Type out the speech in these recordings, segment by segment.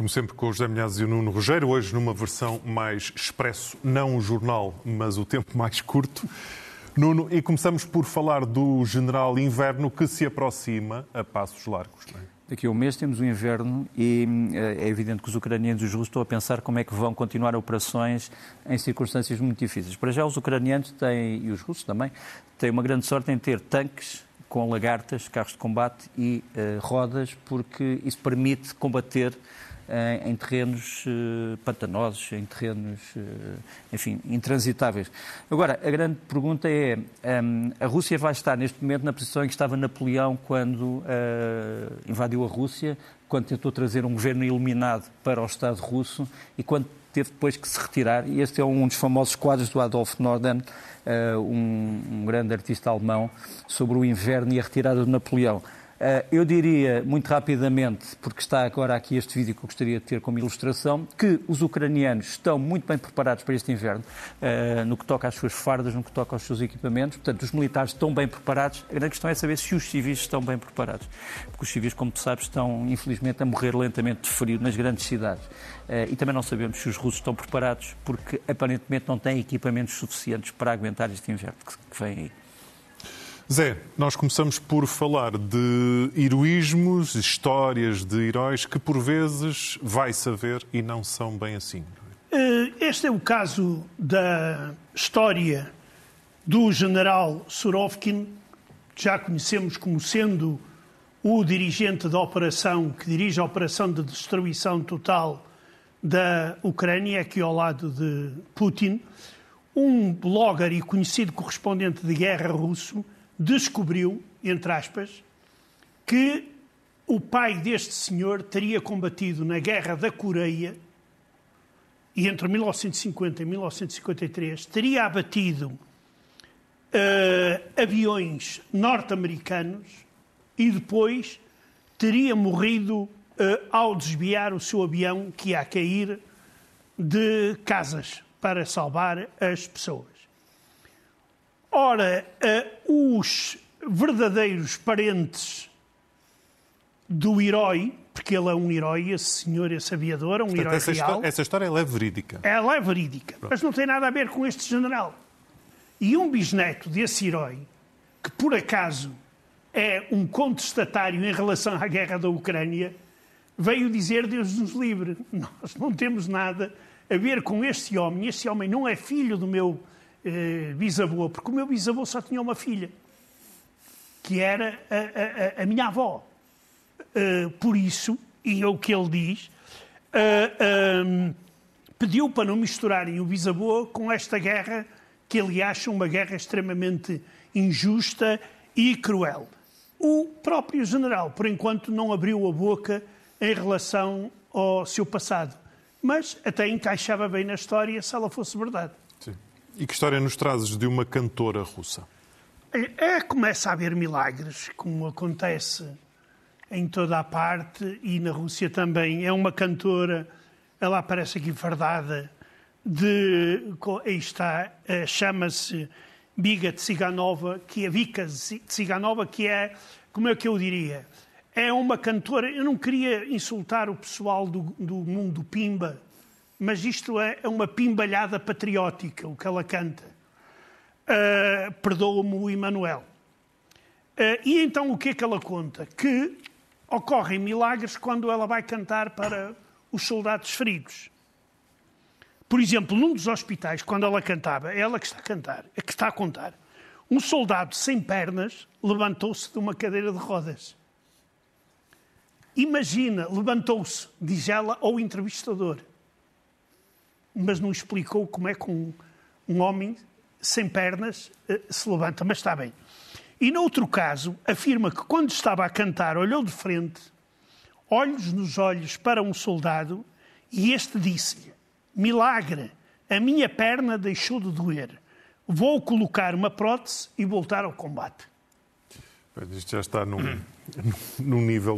Como sempre, com o José Milhazes e o Nuno Rogério, hoje numa versão mais expresso, não o jornal, mas o tempo mais curto. Nuno, e começamos por falar do general inverno que se aproxima a passos largos. Não é? Daqui a um mês temos o inverno e é evidente que os ucranianos e os russos estão a pensar como é que vão continuar operações em circunstâncias muito difíceis. Para já os ucranianos têm, e os russos também, têm uma grande sorte em ter tanques com lagartas, carros de combate e rodas, porque isso permite combater em terrenos pantanosos, em terrenos, enfim, intransitáveis. Agora, a grande pergunta é, a Rússia vai estar neste momento na posição em que estava Napoleão quando invadiu a Rússia, quando tentou trazer um governo iluminado para o Estado russo e quando teve depois que se retirar. E este é um dos famosos quadros do Adolf Norden, um grande artista alemão, sobre o inverno e a retirada de Napoleão. Eu diria, muito rapidamente, porque está agora aqui este vídeo que eu gostaria de ter como ilustração, que os ucranianos estão muito bem preparados para este inverno, no que toca às suas fardas, no que toca aos seus equipamentos. Portanto, os militares estão bem preparados. A grande questão é saber se os civis estão bem preparados. Porque os civis, como tu sabes, estão, infelizmente, a morrer lentamente de frio nas grandes cidades. E também não sabemos se os russos estão preparados, porque aparentemente não têm equipamentos suficientes para aguentar este inverno que vem aí. Zé, nós começamos por falar de heroísmos, histórias de heróis que por vezes vai saber e não são bem assim. Este é o caso da história do general Surovikin, que já conhecemos como sendo o dirigente da operação, que dirige a operação de destruição total da Ucrânia, aqui ao lado de Putin. Um blogger e conhecido correspondente de guerra russo descobriu, entre aspas, que o pai deste senhor teria combatido na Guerra da Coreia e entre 1950 e 1953 teria abatido aviões norte-americanos e depois teria morrido ao desviar o seu avião que ia a cair de casas para salvar as pessoas. Ora, os verdadeiros parentes do herói, porque ele é um herói, esse senhor, esse aviador, é um herói real. Essa história é verídica. Ela é verídica, mas não tem nada a ver com este general. E um bisneto desse herói, que por acaso é um contestatário em relação à guerra da Ucrânia, veio dizer, Deus nos livre, nós não temos nada a ver com este homem não é filho do meu bisavô, porque o meu bisavô só tinha uma filha, que era a minha avó. Por isso, e é o que ele diz, pediu para não misturarem o bisavô com esta guerra, que ele acha uma guerra extremamente injusta e cruel. O próprio general, por enquanto, não abriu a boca em relação ao seu passado, mas até encaixava bem na história se ela fosse verdade. Sim. E que história nos trazes de uma cantora russa? Começa a haver milagres, como acontece em toda a parte e na Rússia também. É uma cantora, ela aparece aqui fardada, aí está, chama-se Vika Tsiganova, que é, como é que eu diria? É uma cantora, eu não queria insultar o pessoal do mundo pimba, mas isto é uma pimbalhada patriótica, o que ela canta. Perdoa-me o Emanuel. E então o que é que ela conta? Que ocorrem milagres quando ela vai cantar para os soldados feridos. Por exemplo, num dos hospitais, quando ela cantava, é ela que está a contar, um soldado sem pernas levantou-se de uma cadeira de rodas. Imagina, levantou-se, diz ela ao entrevistador, mas não explicou como é que um homem sem pernas se levanta, mas está bem. E noutro caso, afirma que quando estava a cantar, olhou de frente, olhos nos olhos para um soldado, e este disse-lhe: milagre, a minha perna deixou de doer. Vou colocar uma prótese e voltar ao combate. Isto já está num nível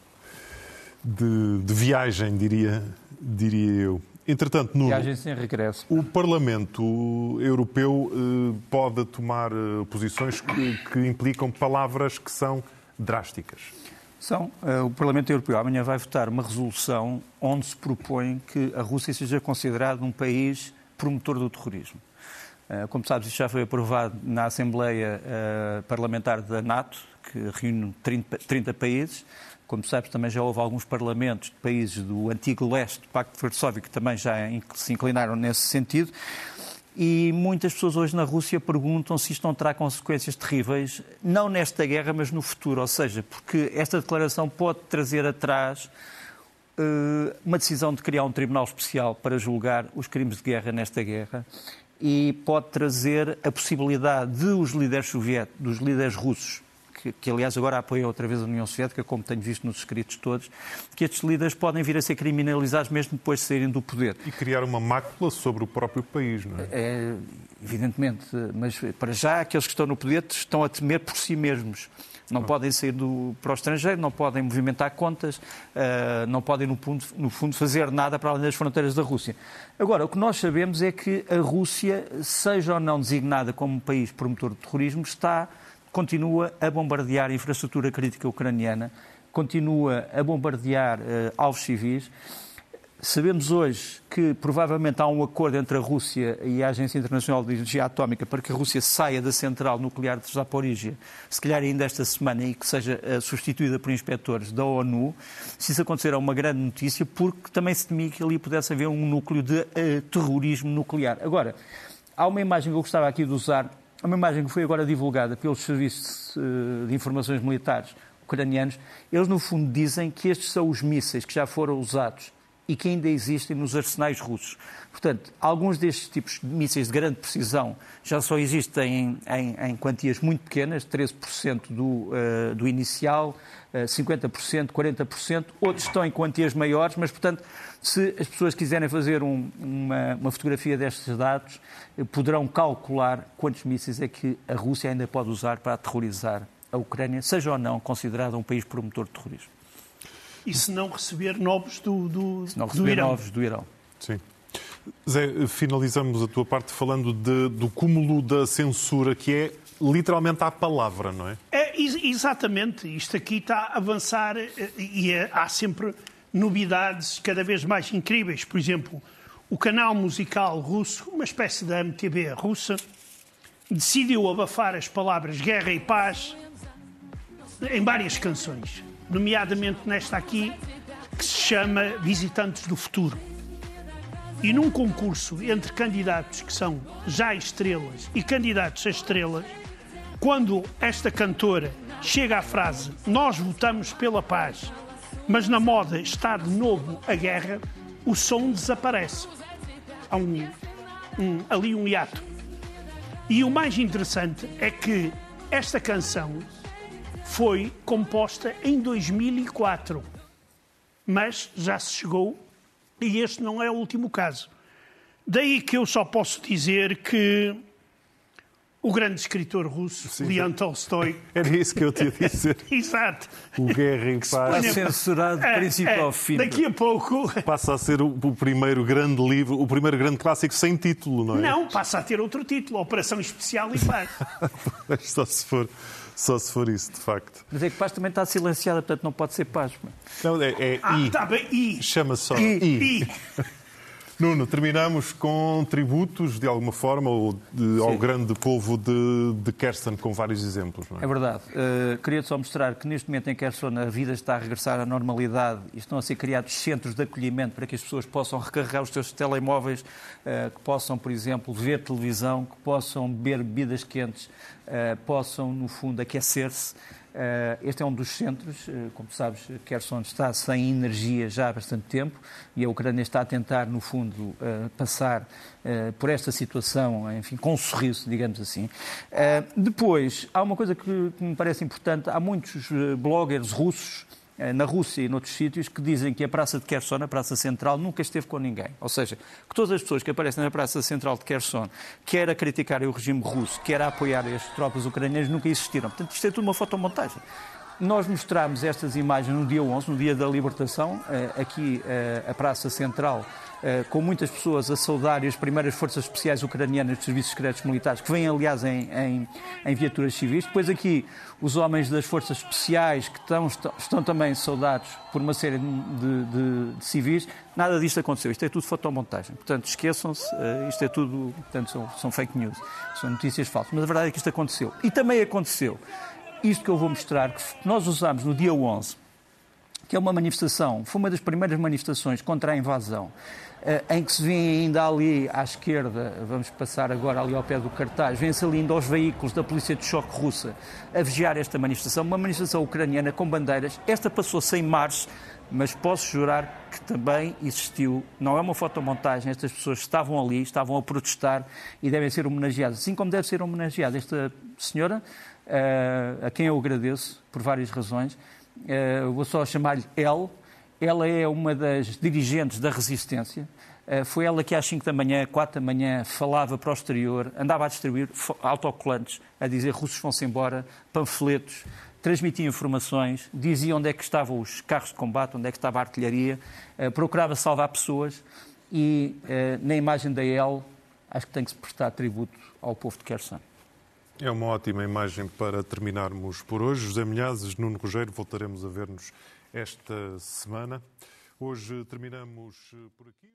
de viagem, diria eu. Entretanto, viagem sem regresso. O Parlamento Europeu pode tomar posições que implicam palavras que são drásticas. O Parlamento Europeu amanhã vai votar uma resolução onde se propõe que a Rússia seja considerada um país promotor do terrorismo. Como sabes, isto já foi aprovado na Assembleia Parlamentar da NATO, que reúne 30 países. Como sabes, também já houve alguns parlamentos de países do antigo leste, do Pacto de Varsóvia, que também já se inclinaram nesse sentido. E muitas pessoas hoje na Rússia perguntam se isto não terá consequências terríveis, não nesta guerra, mas no futuro. Ou seja, porque esta declaração pode trazer atrás uma decisão de criar um tribunal especial para julgar os crimes de guerra nesta guerra e pode trazer a possibilidade de os líderes soviéticos, dos líderes russos, que aliás agora apoiam outra vez a União Soviética, como tenho visto nos escritos todos, que estes líderes podem vir a ser criminalizados mesmo depois de saírem do poder. E criar uma mácula sobre o próprio país, não é? Evidentemente, mas para já aqueles que estão no poder estão a temer por si mesmos. Não podem sair para o estrangeiro, não podem movimentar contas, não podem, no fundo, fazer nada para além das fronteiras da Rússia. Agora, o que nós sabemos é que a Rússia, seja ou não designada como um país promotor de terrorismo, continua a bombardear a infraestrutura crítica ucraniana, continua a bombardear alvos civis. Sabemos hoje que provavelmente há um acordo entre a Rússia e a Agência Internacional de Energia Atómica para que a Rússia saia da central nuclear de Zaporíjia, se calhar ainda esta semana, e que seja substituída por inspectores da ONU. Se isso acontecer é uma grande notícia, porque também se temia que ali pudesse haver um núcleo de terrorismo nuclear. Agora, há uma imagem que eu gostava aqui de usar, uma imagem que foi agora divulgada pelos serviços de informações militares ucranianos. Eles, no fundo, dizem que estes são os mísseis que já foram usados e que ainda existem nos arsenais russos. Portanto, alguns destes tipos de mísseis de grande precisão já só existem em quantias muito pequenas, 13% do inicial, 50%, 40%. Outros estão em quantias maiores, mas, portanto, se as pessoas quiserem fazer uma fotografia destes dados, poderão calcular quantos mísseis é que a Rússia ainda pode usar para aterrorizar a Ucrânia, seja ou não considerada um país promotor de terrorismo. E se não receber novos do Irão. Sim. Zé, finalizamos a tua parte falando do cúmulo da censura, que é literalmente à palavra, não é? Exatamente. Isto aqui está a avançar e há sempre novidades cada vez mais incríveis. Por exemplo, o canal musical russo, uma espécie da MTV russa, decidiu abafar as palavras guerra e paz em várias canções, nomeadamente nesta aqui, que se chama Visitantes do Futuro. E num concurso entre candidatos que são já estrelas e candidatos a estrelas, quando esta cantora chega à frase "nós votamos pela paz, mas na moda está de novo a guerra", o som desaparece. Há ali um hiato. E o mais interessante é que esta canção foi composta em 2004, mas já se chegou, e este não é o último caso. Daí que eu só posso dizer que o grande escritor russo, sim, Leon Tolstói... Era isso que eu te ia dizer. Exato. O Guerra em Paz. Está censurado de princípio ao fim. Daqui a pouco... Passa a ser o primeiro grande livro, o primeiro grande clássico sem título, não é? Não, passa a ter outro título, Operação Especial e Paz. Só se for isso, de facto. Mas é que paz também está silenciada, portanto não pode ser paz. Não, Está bem, I. Chama só I. Nuno, terminamos com tributos, de alguma forma, ao grande povo de Kherson, com vários exemplos, não é? É verdade. Queria só mostrar que neste momento em Kherson a vida está a regressar à normalidade e estão a ser criados centros de acolhimento para que as pessoas possam recarregar os seus telemóveis, que possam, por exemplo, ver televisão, que possam beber bebidas quentes, possam, no fundo, aquecer-se. Este é um dos centros. Como sabes, Kherson está sem energia já há bastante tempo e a Ucrânia está a tentar, no fundo, passar por esta situação, enfim, com um sorriso, digamos assim. Depois, há uma coisa que me parece importante. Há muitos bloggers russos na Rússia e noutros sítios que dizem que a Praça de Kherson, a Praça Central, nunca esteve com ninguém. Ou seja, que todas as pessoas que aparecem na Praça Central de Kherson, quer a criticarem o regime russo, quer a apoiar as tropas ucranianas, nunca existiram. Portanto, isto é tudo uma fotomontagem. Nós mostramos estas imagens no dia 11, no dia da libertação, aqui a Praça Central, com muitas pessoas a saudar as primeiras forças especiais ucranianas dos serviços secretos militares, que vêm, aliás, em viaturas civis. Depois aqui os homens das forças especiais, que estão também saudados por uma série de civis. Nada disto aconteceu. Isto é tudo fotomontagem. Portanto, esqueçam-se, isto é tudo, portanto, são fake news, são notícias falsas. Mas a verdade é que isto aconteceu. E também aconteceu isto que eu vou mostrar, que nós usámos no dia 11, que é uma manifestação, foi uma das primeiras manifestações contra a invasão, em que se vê ainda ali à esquerda, vamos passar agora ali ao pé do cartaz, vêem-se ali ainda os veículos da polícia de choque russa a vigiar esta manifestação, uma manifestação ucraniana com bandeiras. Esta passou sem marcha, mas posso jurar que também existiu, não é uma fotomontagem, estas pessoas estavam ali, estavam a protestar e devem ser homenageadas, assim como deve ser homenageada esta senhora, a quem eu agradeço por várias razões. Vou só chamar-lhe Elle. Ela é uma das dirigentes da resistência. Foi ela que às 5 da manhã, 4 da manhã, falava para o exterior, andava a distribuir autocolantes, a dizer russos vão-se embora, panfletos, transmitia informações, dizia onde é que estavam os carros de combate, onde é que estava a artilharia, procurava salvar pessoas e, na imagem da Elle, acho que tem que se prestar tributo ao povo de Kherson. É uma ótima imagem para terminarmos por hoje. José Milhazes, Nuno Rogério, voltaremos a ver-nos esta semana. Hoje terminamos por aqui.